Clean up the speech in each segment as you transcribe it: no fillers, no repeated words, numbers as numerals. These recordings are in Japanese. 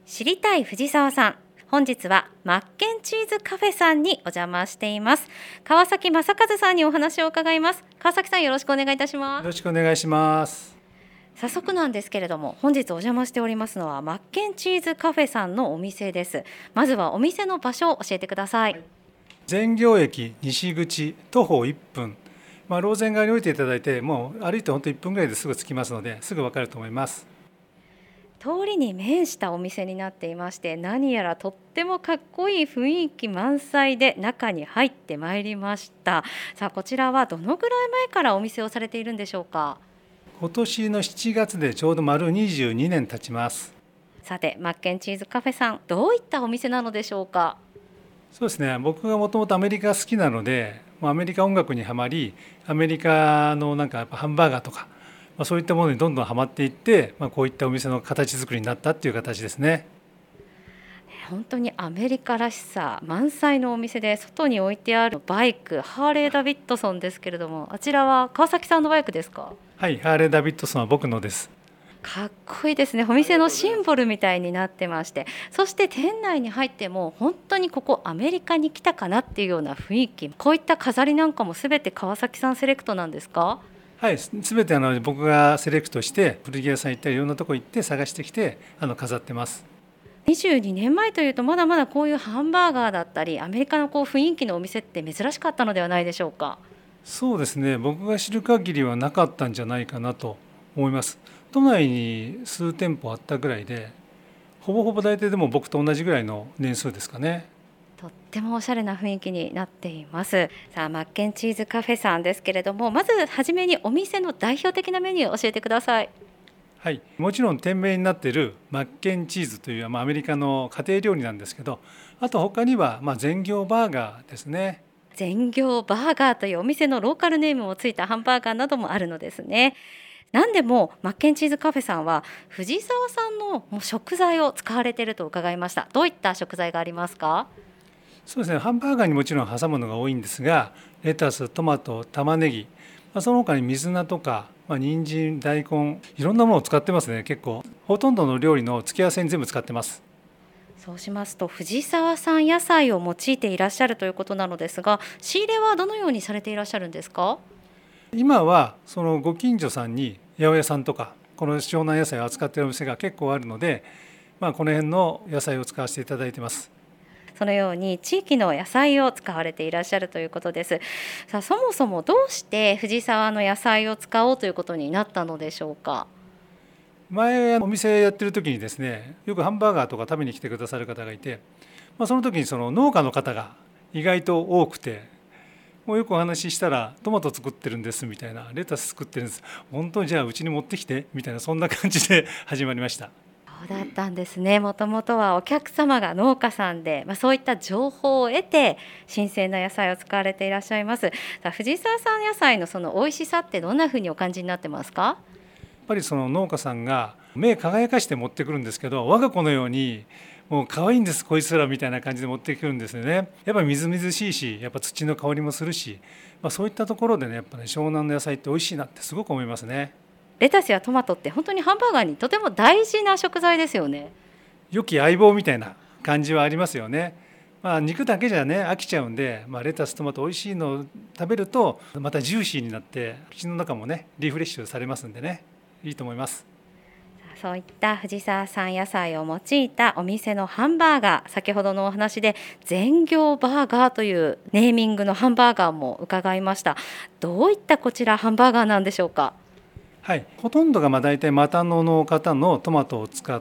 知りたい藤沢さん、本日はマッケンチーズカフェさんにお邪魔しています。川崎正和さんにお話を伺います。川崎さん、よろしくお願いいたします。 よろしくお願いします。 早速なんですけれども、本日お邪魔しておりますのはマッケンチーズカフェさんのお店です。まずはお店の場所を教えてください。 善行駅西口徒歩1分、ローゼン側に置いていただいて、もう歩いて本当1分ぐらいですぐ着きますので、すぐ分かると思います。 通りに面したお店になっていまして、何やらとってもかっこいい雰囲気満載で中に入ってまいりました。さあ、こちらはどのぐらい前からお店をされているんでしょうか。 今年の7月でちょうど丸22年経ちます。 さて、マッケンチーズカフェさん、どういったお店なのでしょうか。 そうですね、僕がもともとアメリカが好きなので、アメリカ音楽にはまり、アメリカのなんかやっぱハンバーガーとか、そういったものにどんどんはまっていって、こういったお店の形作りになったっていう形ですね。 本当にアメリカらしさ満載のお店で、外に置いてあるバイク、ハーレー・ダビッドソンですけれども、あちらは川崎さんのバイクですか。 はい、ハーレー・ダビッドソンは僕のです。 かっこいいですね。お店のシンボルみたいになってまして、そして店内に入っても本当にここアメリカに来たかなっていうような雰囲気、こういった飾りなんかもすべて川崎さんセレクトなんですか。 はい、すべて僕がセレクトして古着屋さん行ったりいろんなとこ行って探してきて飾ってます。 22年前というと、まだまだこういうハンバーガーだったりアメリカの雰囲気のお店って珍しかったのではないでしょうか。 そうですね、僕が知る限りはなかったんじゃないかなと思います。都内に数店舗あったぐらいで、ほぼほぼ大体でも僕と同じぐらいの年数ですかね。 とってもおしゃれな雰囲気になっています。さあ、マッケンチーズカフェさんですけれども、まずはじめにお店の代表的なメニューを教えてください。 はい、もちろん店名になっているマッケンチーズという、アメリカの家庭料理なんですけど、あと他には善行バーガーですね。 善行バーガーというお店のローカルネームもついたハンバーガーなどもあるのですね。何でもマッケンチーズカフェさんは藤沢さんの食材を使われていると伺いました。どういった食材がありますか。 そうですね、ハンバーガーにもちろん挟むのが多いんですが、レタス、トマト、玉ねぎ、その他に水菜とか、人参、大根、いろんなものを使ってますね。結構ほとんどの料理の付け合わせに全部使ってます。 そうしますと、藤沢さん野菜を用いていらっしゃるということなのですが、仕入れはどのようにされていらっしゃるんですか。 今はそのご近所さんに八百屋さんとかこの湘南野菜を扱っているお店が結構あるので、この辺の野菜を使わせていただいてます。 そのように地域の野菜を使われていらっしゃるということです。さあ、そもそもどうして藤沢の野菜を使おうということになったのでしょうか。 前お店やってる時にですね、よくハンバーガーとか食べに来てくださる方がいて、その時にその農家の方が意外と多くて、もうよくお話ししたらトマト作ってるんですみたいな、レタス作ってるんです、本当にじゃあうちに持ってきてみたいな、そんな感じで始まりました。 そうだったんですね。もともとはお客様が農家さんで、そういった情報を得て新鮮な野菜を使われていらっしゃいます。さあ、藤沢さん野菜のその美味しさってどんなふうにお感じになってますか。 やっぱりその農家さんが目輝かして持ってくるんですけど、我が子のようにもう可愛いんですこいつらみたいな感じで持ってくるんですよね。やっぱりみずみずしいし、やっぱ土の香りもするし、そういったところでね、やっぱね、湘南の野菜って美味しいなってすごく思いますね。 レタスやトマトって本当にハンバーガーにとても大事な食材ですよね。 良き相棒みたいな感じはありますよね。肉だけじゃね飽きちゃうんで、レタストマト美味しいのを食べるとまたジューシーになって口の中もねリフレッシュされますんでね、いいと思います。 そういった藤沢さん野菜を用いたお店のハンバーガー、先ほどのお話で善行バーガーというネーミングのハンバーガーも伺いました。どういったこちらハンバーガーなんでしょうか。 はい、ほとんどが大体マタノの方のトマトを使って、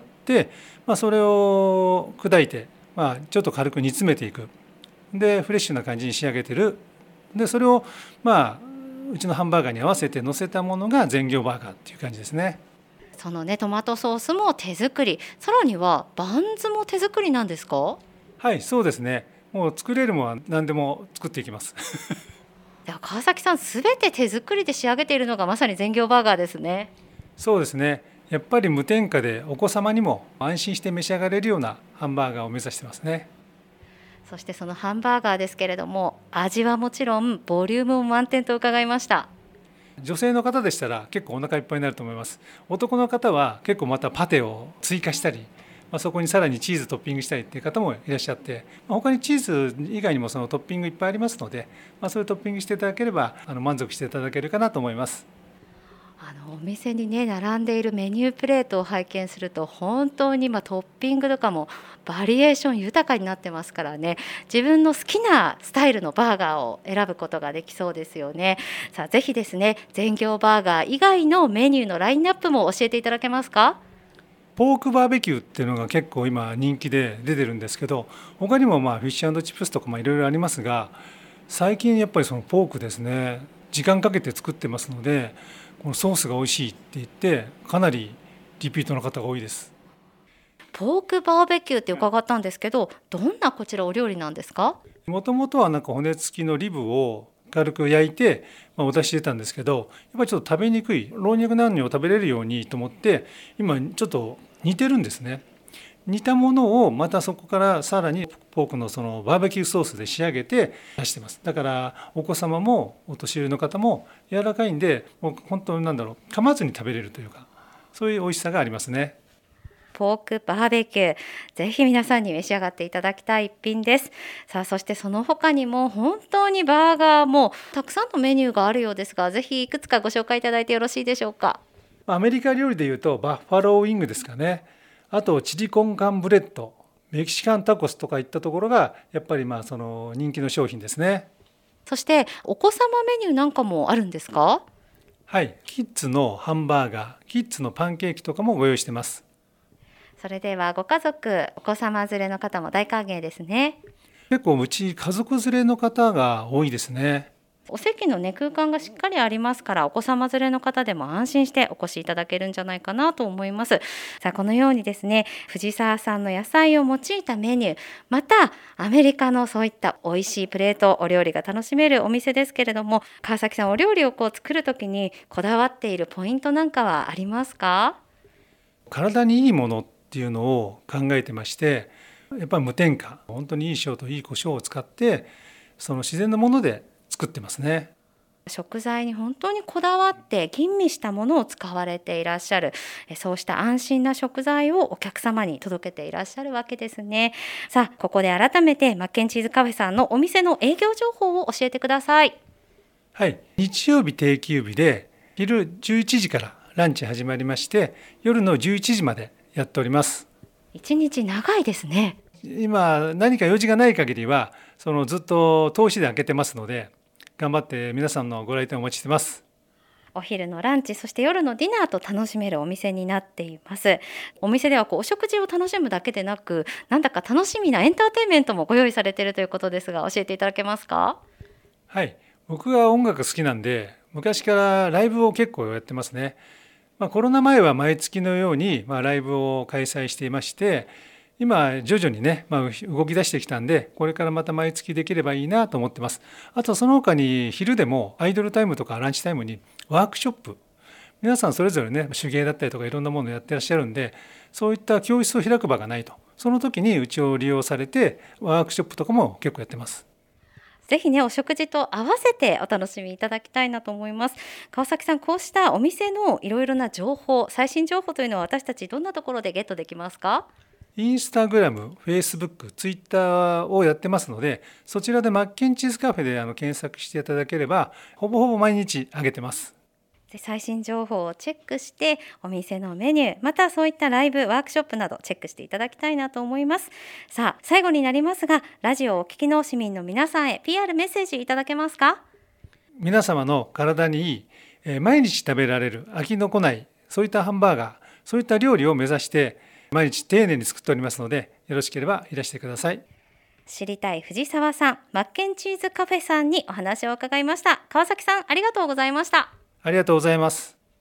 それを砕いて、ちょっと軽く煮詰めていく。でフレッシュな感じに仕上げてる。でそれをうちのハンバーガーに合わせて乗せたものが善行バーガーっていう感じですね。 そのトマトソースも手作り、さらにはバンズも手作りなんですか。 はい、そうですね。もう作れるものは何でも作っていきますでは川崎さん、すべて手作りで仕上げているのがまさに善行バーガーですね。 そうですね。やっぱり無添加でお子様にも安心して召し上がれるようなハンバーガーを目指してますね。 そしてそのハンバーガーですけれども、味はもちろんボリュームも満点と伺いました。 女性の方でしたら結構お腹いっぱいになると思います。男の方は結構またパテを追加したり、 そこにさらにチーズトッピングしたいっていう方もいらっしゃって、他にチーズ以外にもそのトッピングいっぱいありますので、それトッピングしていただければ満足していただけるかなと思います。 お店にね並んでいるメニュープレートを拝見すると本当にトッピングとかもバリエーション豊かになってますからね、自分の好きなスタイルのバーガーを選ぶことができそうですよね。さあぜひですね、全業バーガー以外のメニューのラインナップも教えていただけますか？ ポークバーベキューっていうのが結構今人気で出てるんですけど、他にもフィッシュ&チップスとかいろいろありますが、最近やっぱりそのポークですね、時間かけて作ってますので、このソースが美味しいって言ってかなりリピートの方が多いです。 ポークバーベキューって伺ったんですけど、どんなこちらお料理なんですか？ もともとは骨付きのリブを軽く焼いて、お出ししてたんですけど、やっぱりちょっと食べにくい老若男女を食べれるようにと思って、今ちょっと煮てるんですね。煮たものをまたそこからさらにポークのそのバーベキューソースで仕上げて出してます。だからお子様もお年寄りの方も柔らかいんで、もう本当に噛まずに食べれるというか、そういう美味しさがありますね。 ポークバーベキュー、ぜひ皆さんに召し上がっていただきたい一品です。さあそしてその他にも本当にバーガーもたくさんのメニューがあるようですが、ぜひいくつかご紹介いただいてよろしいでしょうか？ アメリカ料理でいうとバッファローウィングですかね。あとチリコンカンブレッド、メキシカンタコスとかいったところがやっぱりその人気の商品ですね。 そしてお子様メニューなんかもあるんですか？ はい、キッズのハンバーガー、キッズのパンケーキとかもご用意してます。 それではご家族、お子様連れの方も大歓迎ですね。 結構うち家族連れの方が多いですね。 お席の空間がしっかりありますから、お子様連れの方でも安心してお越しいただけるんじゃないかなと思います。さあこのようにですね、藤沢さんの野菜を用いたメニュー、またアメリカのそういった美味しいプレート、お料理が楽しめるお店ですけれども、川崎さん、お料理を作るときにこだわっているポイントなんかはありますか？ 体にいいものっていうのを考えてまして、やっぱり無添加、本当にいい塩といい胡椒を使ってその自然のもので作ってますね。 食材に本当にこだわって吟味したものを使われていらっしゃる、そうした安心な食材をお客様に届けていらっしゃるわけですね。さあここで改めてマッケンチーズカフェさんのお店の営業情報を教えてください。 はい、日曜日定休日で昼11時からランチ始まりまして、夜の11時までやっております。 一日長いですね。 今何か用事がない限りはずっと通しで開けてますので、頑張って皆さんのご来店お待ちしてます。 お昼のランチ、そして夜のディナーと楽しめるお店になっています。お店ではお食事を楽しむだけでなく、なんだか楽しみなエンターテインメントもご用意されているということですが、教えていただけますか？ はい、僕が音楽好きなんで昔からライブを結構やってますね。コロナ前は毎月のようにライブを開催していまして、今徐々にね、動き出してきたんで、これからまた毎月できればいいなと思ってます。あとその他に昼でもアイドルタイムとかランチタイムにワークショップ、皆さんそれぞれね手芸だったりとかいろんなものをやってらっしゃるんで、そういった教室を開く場がないと、その時にうちを利用されてワークショップとかも結構やってます。 ぜひね、お食事と合わせてお楽しみいただきたいなと思います。川崎さん、こうしたお店のいろいろな情報、最新情報というのは私たちどんなところでゲットできますか？ インスタグラム、フェイスブック、ツイッターをやってますので、そちらでマッケンチーズカフェで検索していただければ、ほぼほぼ毎日上げてます。 最新情報をチェックしてお店のメニュー、またそういったライブワークショップなどチェックしていただきたいなと思います。さあ最後になりますが、ラジオをお聞きの市民の皆さんへ PR メッセージいただけますか？ 皆様の体にいい、毎日食べられる飽きのこないそういったハンバーガー、そういった料理を目指して毎日丁寧に作っておりますので、よろしければいらしてください。 知りたい藤沢さん、マッケンチーズカフェさんにお話を伺いました。川崎さん、ありがとうございました。 ありがとうございます。